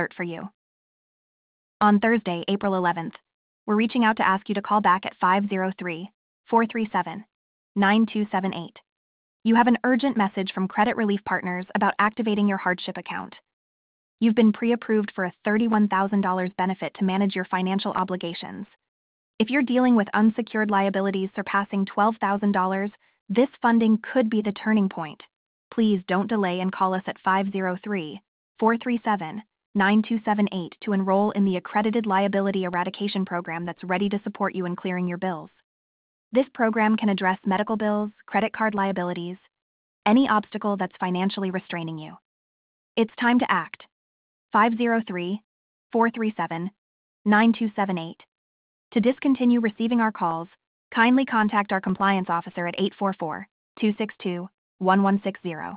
alert for you. On Thursday, April 11th, we're reaching out to ask you to call back at 503-437-9278. You have an urgent message from Credit Relief Partners about activating your hardship account. You've been pre-approved for a $31,000 benefit to manage your financial obligations. If you're dealing with unsecured liabilities surpassing $12,000, this funding could be the turning point. Please don't delay and call us at 503-437-9278 to enroll in the Accredited Liability Eradication Program that's ready to support you in clearing your bills. This program can address medical bills, credit card liabilities, any obstacle that's financially restraining you. It's time to act. 503-437-9278. To discontinue receiving our calls, kindly contact our compliance officer at 844-262-1160.